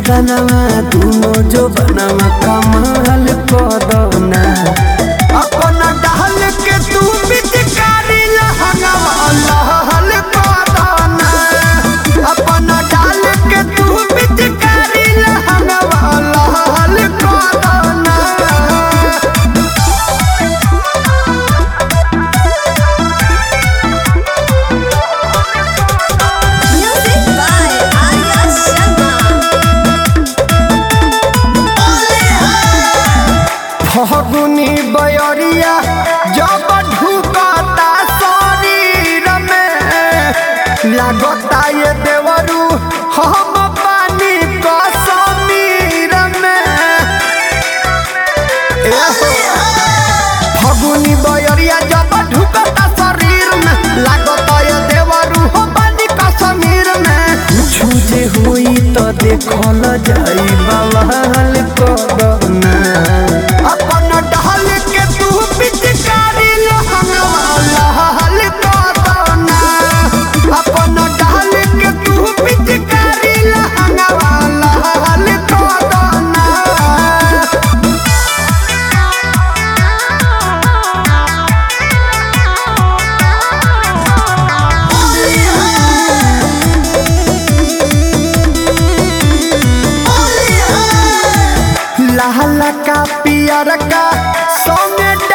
बदनवा दूनो जो बनवा कमाल कदना अपना डाल के तू पिचकारी लहंगवा लहल कदना अपना डाल के तू पिचकारी लहंगवा लहल कदना। फगुनी बयरिया जब ढुकता शरीर में लागता ये देवरू हम पानी का समीर में। फगुनी बयरिया जब ढुकता शरीर में लागता ये देवरू हम पानी का समीर में। कुछ जे हुई तो देखल जाई बवाल करना अपना डाल के तू पिचकारी लहंगवा लहल कदना अपना डाल के तू पिचकारी लहंगवा लहल कदना। लाल का पियर का सोने